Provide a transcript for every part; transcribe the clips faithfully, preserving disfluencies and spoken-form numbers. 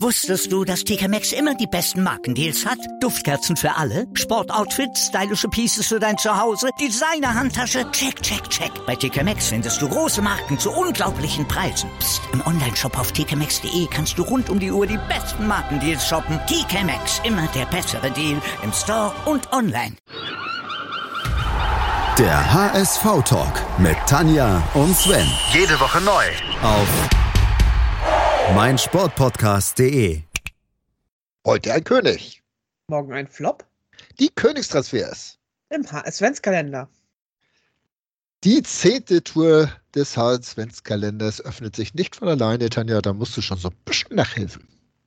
Wusstest du, dass T K Maxx immer die besten Markendeals hat? Duftkerzen für alle, Sportoutfits, stylische Pieces für dein Zuhause, Designer-Handtasche, check, check, check. Bei T K Maxx findest du große Marken zu unglaublichen Preisen. Psst. Im Onlineshop auf t k maxx punkt d e kannst du rund um die Uhr die besten Markendeals shoppen. T K Maxx, immer der bessere Deal im Store und online. Der H S V-Talk mit Tanja und Sven. Jede Woche neu. Auf meinsportpodcast punkt de. Heute ein König. Morgen ein Flop. Die Königstransfers. Im H S-Adventskalender. Die zehnte Tour des H S-Adventskalenders öffnet sich nicht von alleine, Tanja. Da musst du schon so ein bisschen nachhelfen.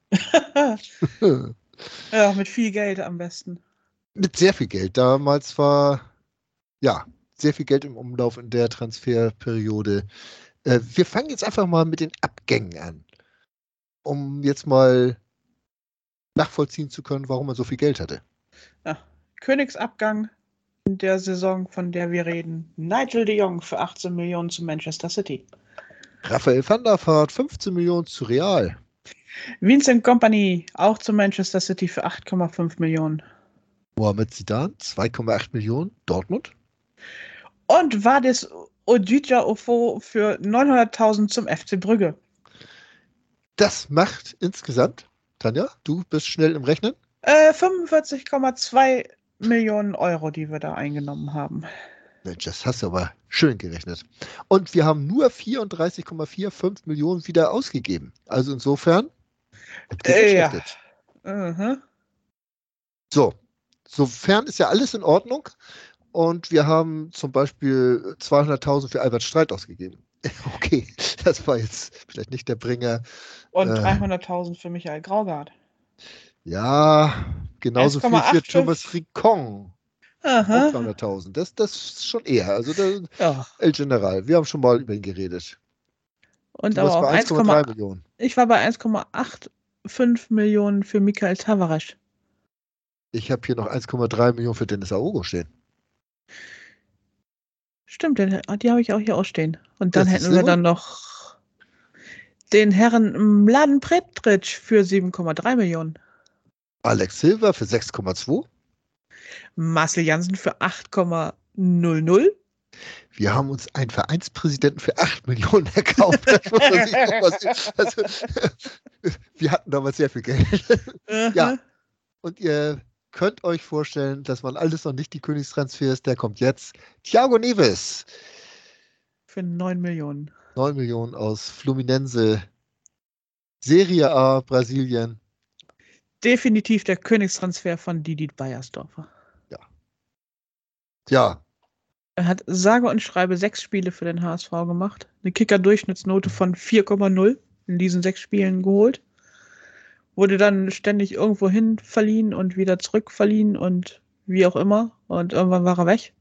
Ja, mit viel Geld am besten. Mit sehr viel Geld. Damals war, ja, sehr viel Geld im Umlauf in der Transferperiode. Äh, wir fangen jetzt einfach mal mit den Abgängen an, um jetzt mal nachvollziehen zu können, warum man so viel Geld hatte. Ja, Königsabgang in der Saison, von der wir reden. Nigel de Jong für achtzehn Millionen zu Manchester City. Raphael van der Vaart, fünfzehn Millionen zu Real. Vincent Kompany, auch zu Manchester City für acht Komma fünf Millionen. Mohamed Zidane, zwei Komma acht Millionen, Dortmund. Und Vadis Odija Ofo für neunhunderttausend zum F C Brügge. Das macht insgesamt, Tanja, du bist schnell im Rechnen? Äh, fünfundvierzig Komma zwei Millionen Euro, die wir da eingenommen haben. Mensch, das hast du aber schön gerechnet. Und wir haben nur vierunddreißig Komma fünfundvierzig Millionen wieder ausgegeben. Also insofern, Äh, ja. Mhm. So, sofern ist ja alles in Ordnung. Und wir haben zum Beispiel zweihunderttausend für Albert Streit ausgegeben. Okay, das war jetzt vielleicht nicht der Bringer. Und Äh, dreihunderttausend für Michael Graugart. Ja, genauso viel für eins Komma fünfundachtzig. Thomas Ricon. Auch Aha. zweihunderttausend. Das, das ist schon eher. Also der Ja. El General. Wir haben schon mal über ihn geredet. Und Du aber warst auch bei eins Komma drei eins, Millionen. ich war bei eins Komma fünfundachtzig Millionen für Michael Tavares. Ich habe hier noch eins Komma drei Millionen für Dennis Aogo stehen. Stimmt, den, die habe ich auch hier ausstehen. Und dann Das hätten ist wir so. dann noch den Herrn Mladen Pretric für sieben Komma drei Millionen. Alex Silva für sechs Komma zwei. Marcel Janssen für acht Komma null null. Wir haben uns einen Vereinspräsidenten für acht Millionen erkauft. Das muss man sich doch mal sehen. Also, wir hatten damals sehr viel Geld. Ja. Und ihr könnt euch vorstellen, das waren alles noch nicht die Königstransfers. Der kommt jetzt. Thiago Neves. Für neun Millionen. neun Millionen aus Fluminense. Serie A, Brasilien. Definitiv der Königstransfer von Didi Beiersdorfer. Ja, Er hat sage und schreibe sechs Spiele für den H S V gemacht. Eine Kicker-Durchschnittsnote von vier Komma null in diesen sechs Spielen geholt. Wurde dann ständig irgendwo hin verliehen und wieder zurück verliehen und wie auch immer. Und irgendwann war er weg.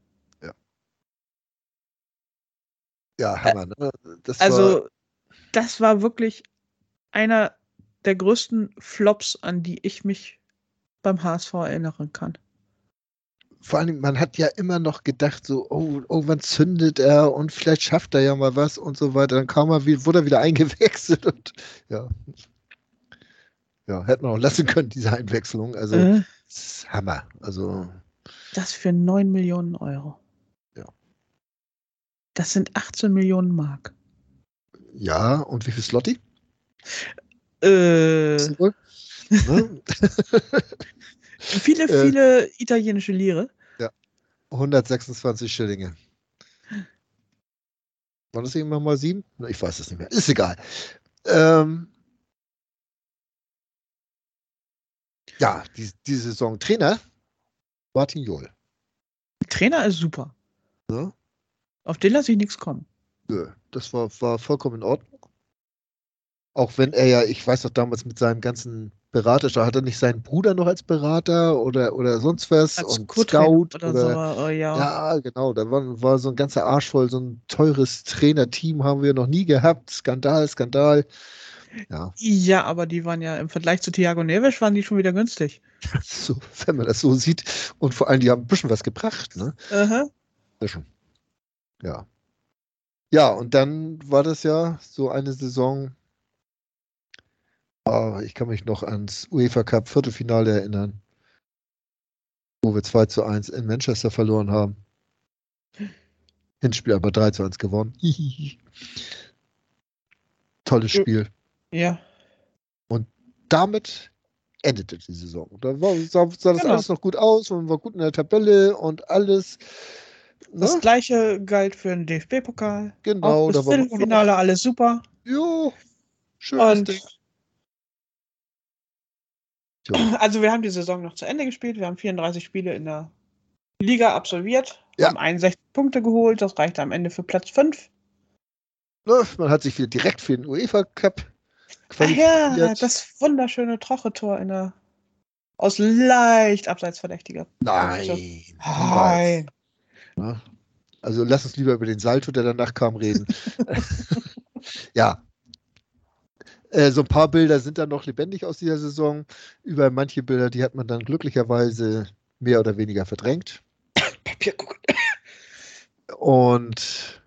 ja, Hammer. Ne? Das Also war, das war wirklich einer der größten Flops, an die ich mich beim H S V erinnern kann. vor allem, man hat ja immer noch gedacht, so, oh, irgendwann zündet er und vielleicht schafft er ja mal was und so weiter. Dann kam er, wie- wurde er wieder eingewechselt und ja. Ja, hätte man auch lassen können, diese Einwechslung. Also, Äh, das ist Hammer. Also, das für neun Millionen Euro. Ja. Das sind achtzehn Millionen Mark. ja, und wie viel Slotti? Äh, Wissen wohl? Ne? viele, Äh. viele italienische Lire. hundertsechsundzwanzig Schillinge. War das irgendwann mal sieben? Ich weiß es nicht mehr. Ist egal. Ähm, ja, die, die Saison Trainer Martin Jol. Der Trainer ist super. Ne? Auf den lasse ich nichts kommen. Nö, das war, war vollkommen in Ordnung. Auch wenn er ja, ich weiß noch damals mit seinem ganzen Berater, da hat er nicht seinen Bruder noch als Berater oder, oder sonst was Als und Co-Trainer Scout oder, oder, so. Oh, ja. ja, genau, da war, war so ein ganzer Arsch voll, so ein teures Trainerteam haben wir noch nie gehabt. Skandal, Skandal. Ja, Ja, aber die waren ja im Vergleich zu Thiago Neves waren die schon wieder günstig. so, wenn man das so sieht. Und vor allem, die haben ein bisschen was gebracht, ne? Aha. Ein bisschen. Ja. Ja, und dann war das ja so eine Saison, Aber ich kann mich noch ans UEFA Cup Viertelfinale erinnern, wo wir zwei zu eins in Manchester verloren haben. Hinspiel aber drei zu eins gewonnen. Tolles Spiel. Ja. Und damit endete die Saison. Da war, sah, sah das Genau. alles noch gut aus und war gut in der Tabelle und alles. Das Ne? gleiche galt für den D F B-Pokal. Genau, Auch da das war Viertelfinale, alles super. Jo, schönes Und Ding. Jo. also wir haben die Saison noch zu Ende gespielt. Wir haben vierunddreißig Spiele in der Liga absolviert, Ja. haben einundsechzig Punkte geholt. Das reichte am Ende für Platz fünf. Ne, man hat sich wieder direkt für den UEFA Cup Ach qualifiziert. ja, das wunderschöne Troche-Tor in der aus leicht abseits verdächtiger Nein, Position. niemals. Nein. Ne? Also lass uns lieber über den Salto, der danach kam, reden. Ja. Äh, so ein paar Bilder sind dann noch lebendig aus dieser Saison. Über manche Bilder, die hat man dann glücklicherweise mehr oder weniger verdrängt. Papierkugel. Und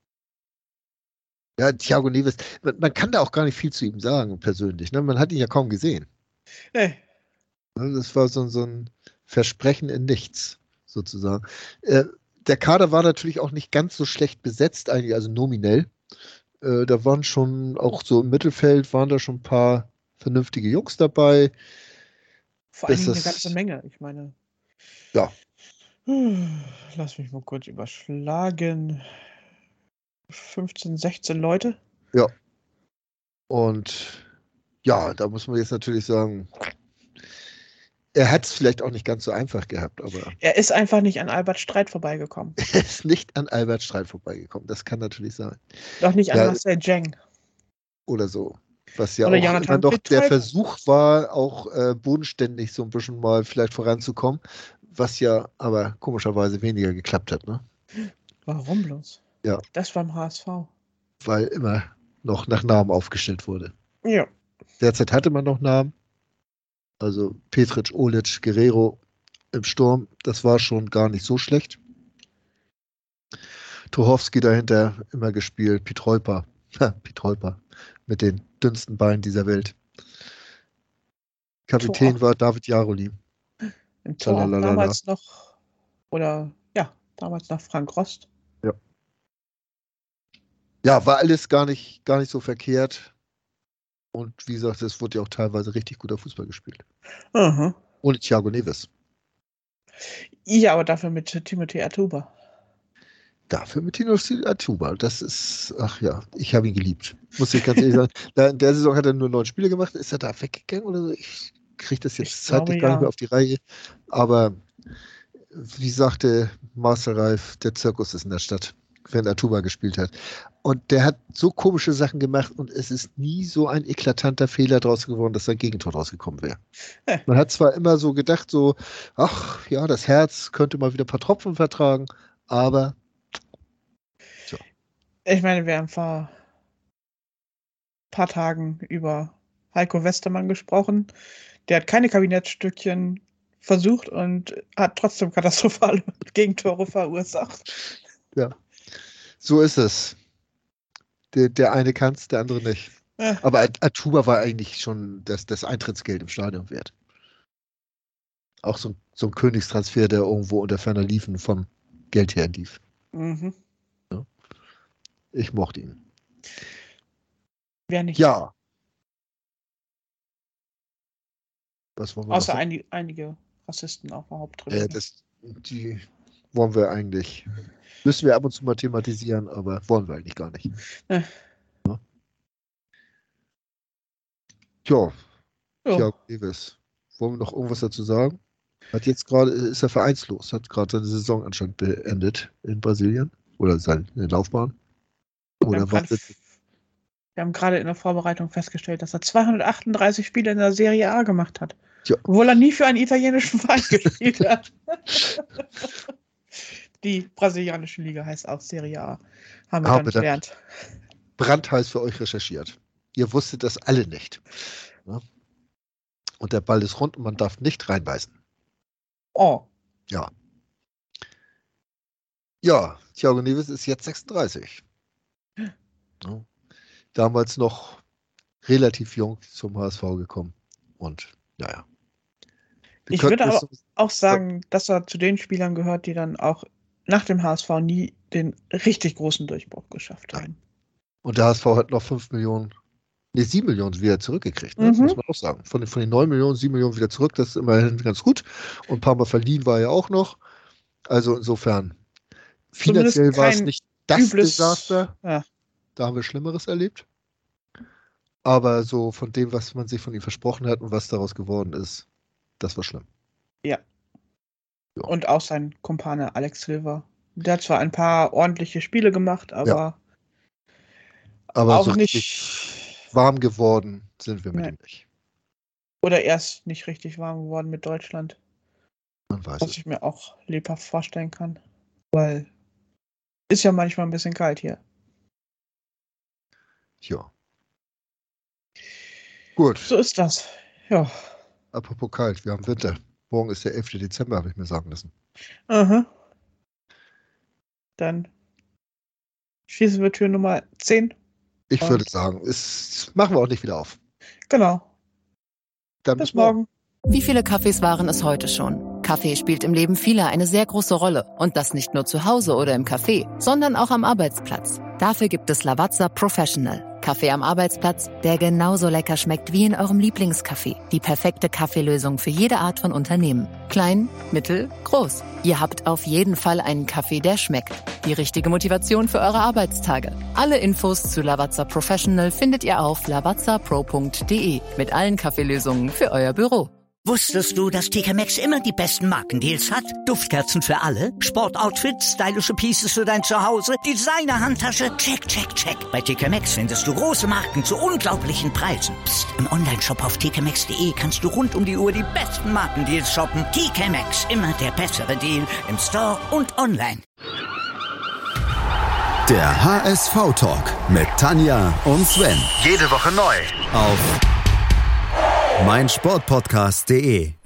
ja, Thiago Neves, man, man kann da auch gar nicht viel zu ihm sagen, persönlich. Ne? Man hat ihn ja kaum gesehen. Nee. Das war so, so ein Versprechen in nichts, sozusagen. Äh, der Kader war natürlich auch nicht ganz so schlecht besetzt, eigentlich, also nominell. Äh, da waren schon, auch so im Mittelfeld, waren da schon ein paar vernünftige Jungs dabei. Vor allen Das Dingen eine ist- ganze Menge. Ich meine. Ja. Hm, Lass mich mal kurz überschlagen. fünfzehn, sechzehn Leute. Und ja, da muss man jetzt natürlich sagen, er hat es vielleicht auch nicht ganz so einfach gehabt, aber Er ist einfach nicht an Albert Streit vorbeigekommen. er ist nicht an Albert Streit vorbeigekommen. Das kann natürlich sein. Doch nicht an Ja. Marcel Jeng. Oder so. Was ja Oder auch Jonathan immer noch der Petreup. Versuch war, auch äh, bodenständig so ein bisschen mal vielleicht voranzukommen, was ja aber komischerweise weniger geklappt hat, ne? Warum bloß? Ja. Das beim H S V. Weil immer noch nach Namen aufgestellt wurde. Ja. Derzeit hatte man noch Namen. Also Petric, Olic, Guerrero im Sturm. Das war schon gar nicht so schlecht. Tuchowski dahinter immer gespielt. Pietreuper. Ha, Pietreuper. Mit den dünnsten Beinen dieser Welt. Kapitän Tor. war David Jaroli. Im Tor auch Tralalala. damals noch, oder ja, damals noch Frank Rost. Ja, war alles gar nicht, gar nicht so verkehrt. Und wie gesagt, es wurde ja auch teilweise richtig guter Fußball gespielt. Aha. Ohne Thiago Neves. Ja, aber dafür mit Timothy Atuba. Dafür mit Tino Atuba. Das ist, ach ja, ich habe ihn geliebt. Muss ich ganz ehrlich sagen. Da, in der Saison hat er nur neun Spiele gemacht. Ist er da weggegangen oder so? Ich kriege das jetzt Ich zeitlich glaube, gar ja. nicht mehr auf die Reihe. Aber wie sagte Marcel Reif, der Zirkus ist in der Stadt, wenn Atuba gespielt hat. Und der hat so komische Sachen gemacht und es ist nie so ein eklatanter Fehler draus geworden, dass ein Gegentor rausgekommen wäre. Äh. Man hat zwar immer so gedacht, so, ach ja, das Herz könnte mal wieder ein paar Tropfen vertragen, aber Ich meine, wir haben vor ein paar Tagen über Heiko Westermann gesprochen. Der hat keine Kabinettstückchen versucht und hat trotzdem katastrophale Gegentore verursacht. so ist es. Der, der eine kann es, der andere nicht. Äh, Aber At- Atuba war eigentlich schon das, das Eintrittsgeld im Stadion wert. Auch so, ein- so ein Königstransfer, der irgendwo unter ferner Liefen vom Geld her lief. mhm. Ich mochte ihn. Wer nicht? Ja. Was wollen wir Außer noch? ein, einige Rassisten auf der Haupttribüne. Äh, das, die wollen wir eigentlich, müssen wir ab und zu mal thematisieren, aber wollen wir eigentlich gar nicht. Äh. Ja. Tja, Ja. Thiago Neves. Wollen wir noch irgendwas dazu sagen? Hat jetzt gerade, ist er vereinslos, hat gerade seine Saison anscheinend beendet in Brasilien. Oder seine Laufbahn. Wir Oder haben gerade- wartet. Wir haben gerade in der Vorbereitung festgestellt, dass er zweihundertachtunddreißig Spiele in der Serie A gemacht hat. Tja. Obwohl er nie für einen italienischen Verein gespielt hat. Die brasilianische Liga heißt auch Serie A. Haben wir Ah, dann bitte. gelernt. Brandheiß für euch recherchiert. Ihr wusstet das alle nicht. Ja? Und der Ball ist rund und man darf nicht reinbeißen. Oh, Ja. Ja, Thiago Neves ist jetzt sechsunddreißig. Ja. Damals noch relativ jung zum H S V gekommen. Und naja. Ich würde aber auch sagen, dass er zu den Spielern gehört, die dann auch nach dem H S V nie den richtig großen Durchbruch geschafft haben. Und der H S V hat noch fünf Millionen, nee, sieben Millionen wieder zurückgekriegt, ne? Mhm. Muss man auch sagen. Von den, von den neun Millionen, sieben Millionen wieder zurück, das ist immerhin ganz gut. Und ein paar Mal verliehen war er auch noch. Also insofern, finanziell war es nicht das übles Desaster. Ja. Da haben wir Schlimmeres erlebt. Aber so von dem, was man sich von ihm versprochen hat und was daraus geworden ist, das war schlimm. Ja. Ja. Und auch sein Kumpane Alex Silva. Der hat zwar ein paar ordentliche Spiele gemacht, aber, Ja. aber auch so nicht warm geworden sind wir mit Nee. ihm nicht. Oder erst nicht richtig warm geworden mit Deutschland. Man weiß Was es. ich mir auch lebhaft vorstellen kann. Weil ist ja manchmal ein bisschen kalt hier. Ja. Gut, So ist das. Ja. apropos kalt, wir haben Winter. Morgen ist der elfte Dezember, habe ich mir sagen lassen. Aha. Dann schließen wir Tür Nummer zehn. Ich Und- würde sagen, es machen wir auch nicht wieder auf. Genau. Dann Bis morgen. Wie viele Kaffees waren es heute schon? Kaffee spielt im Leben vieler eine sehr große Rolle. Und das nicht nur zu Hause oder im Café, sondern auch am Arbeitsplatz. Dafür gibt es Lavazza Professional. Kaffee am Arbeitsplatz, der genauso lecker schmeckt wie in eurem Lieblingscafé. Die perfekte Kaffeelösung für jede Art von Unternehmen. Klein, mittel, groß. Ihr habt auf jeden Fall einen Kaffee, der schmeckt. Die richtige Motivation für eure Arbeitstage. Alle Infos zu Lavazza Professional findet ihr auf lavazza pro punkt de mit allen Kaffeelösungen für euer Büro. Wusstest du, dass T K Maxx immer die besten Markendeals hat? Duftkerzen für alle, Sportoutfits, stylische Pieces für dein Zuhause, Designer-Handtasche, check, check, check. Bei T K Maxx findest du große Marken zu unglaublichen Preisen. Psst. Im Onlineshop auf t k maxx punkt de kannst du rund um die Uhr die besten Markendeals shoppen. T K Maxx, immer der bessere Deal im Store und online. Der H S V-Talk mit Tanja und Sven. Jede Woche neu. Auf meinsportpodcast punkt de.